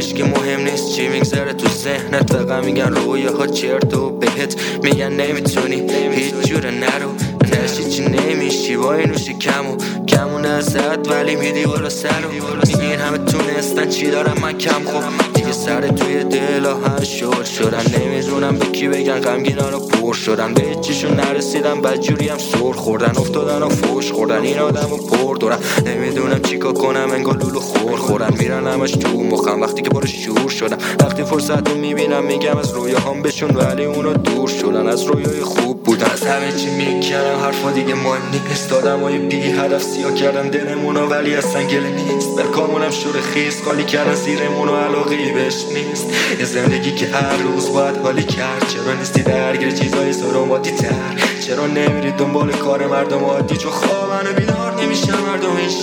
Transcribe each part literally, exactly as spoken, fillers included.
هیچکی مهم نیست چی میگذره تو ذهنت، فقط میگن رویاها چرت و بهت میگن نمیتونی هیچ جوره نرو، نشی چی نمیشی وای نوشی کمو کمون ازت ولی میدی بالا سرو، میگی این همه تونستن چی دارم من کم، خب دیگه سر توی دلا هم شور شدن، نمیدونم به کی بگن غمگینا رو پر شدن، به چیشون نرسیدن بدجوری هم سر خوردن، افتادن و فوش خوردن این آدم و پر دورن، نمیدونم چیکار کنم انگار لولو خور خورن، میرن همش تو مخم وقتی که بارو شور شدم، وقتی فرصت رو میبینم میگم از رویاهام بشون ولی اونا دور شدن، از رویای خوب بودن، از همه چی میکنم حرفا دیگه مهم نیست، دادمای بی هدف سیاه کردم دلمونو ولی اصلا گله نیست، بلکامونم شور خیز خالی کردن زیرمونو علاقه‌ای بهش نیست، یه زندگی که هر روز باید حالی کرد، چرا نیستی درگیر چیزای سرماتی تر، چرا نمیری دنبال کار مردم عادی، چون خواب منو بیدار نمیشن مردم این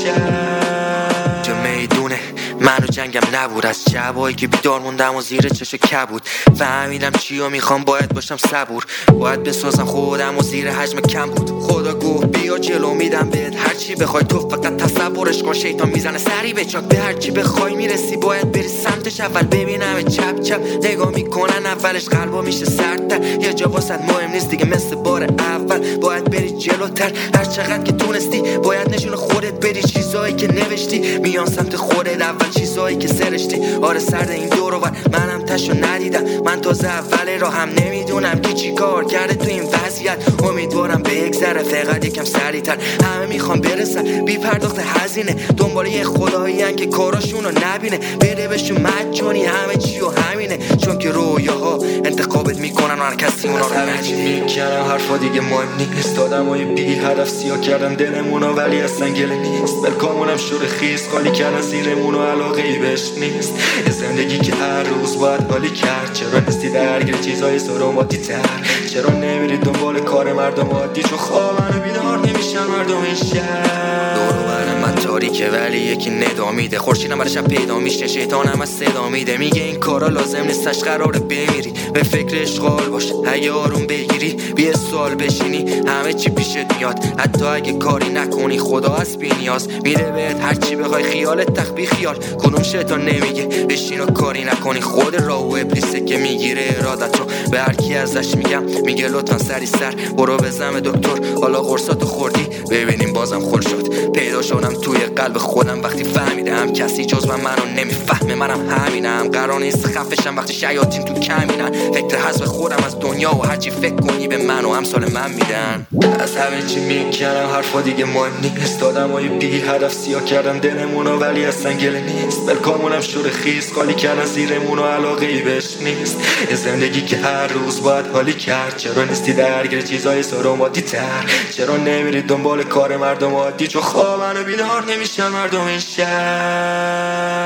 شهر، جو میدونه منو جنگم نبود، از شبایی که بیدار موندم و زیر چشم کبود، فهمیدم چیو میخوام باید باشم صبور، باید بسازم خودم و زیر حجم کم بود، خدا گفت بیا جلو میدم بهت هرچی بخوای، تو فقط تصورش کن، شیطان میزنه سری به چاک، به هرچی بخوای میرسی، باید بری سمتش، اول ببینم چپ چپ نگاه میکنن اولش قلبا میشه سردتر، یه جا واسط مهم نیست دیگه مثل بار اول، باید بری جلوتر هر چقدر که تونستی، باید نشون خودت بدی چیزایی که نوشتی، میان سمت خودت اول چیزایی که سرشتی، آره سرد این دور و بر منم تشو ندیدم، من تازه اول راه هم نمیدونم کی چی کار کرده تو این وضعیت، امیدوارم بگذره فقط یکم سریعتر، همه میخوان برسن بی پرداخت هزینه، دنبال یه خدایی هن که کاراشونو نبینه، بده بهشون مجانی همه چی و همینه، چون که رویاها انتخابت میکنن و هر کسی اونا رو نجینه، میکنم حرفا دیگه مهم نیست، دادمای بی هدف سیاه کردم دلمونو ولی اصلا گله نیست، بلکامونم شور خیز خالی کردن زیرمونو علاقه‌ای بهش نیست، یه زندگی که هر روز باید حالی کرد، چرا نیستی درگیر چیزای سرماتی تر، چرا نمیری دنبال کار مردم عادی، چون خواب منو بیدار نمیشن مردم این شهر، دور و بر من تاریکه ولی یکی ندا میده، خورشیدم برای شب پیدا میشه، شیطانم از صدا میده، میگه این کارا لازم نیستش قراره بمیری، به فکر اشغال باش اگه آروم بگیری، بی سوال بشینی همه چی پیشت میاد، حتی اگه کاری نکنی خدا از بی نیاز میره بهت هرچی بخوای، خیالت تخبی خیال کدوم شیطان نمیگه بشین و کاری نکنی، خود راهو ابلیسه که میگیره ارادتو، به هر کی ازش میگم میگه لطفا سری سر برو بزن دکتر، حالا قرصاتو خوردی ببینیم بازم خل شد، پیدا شدم توی قلب خودم وقتی فهمیدم کسی جز من منو نمیفهمه، منم همینم قرار نیست خفشم وقتی شیاطین تو کمینن، فکر حذف خودم از دنیا و هرچی فکر کنی به من و امثال من میدن، از همه چی میکنم حرفا دیگه مهم نیست، دادمای بی هدف سیاه کردم دلمونو ولی اصلا گله نیست، بلکامونم شور خیز خالی کردن زیرمونو علاقه‌ای بهش نیست، یه زندگی که هر روز باید حالی کرد، چرا نیستی درگیر چیزای سرماتی تر، چرا نمیری دنبال کار مردم عادی، چون خواب منو بیدار نمیشن مردم این شهر.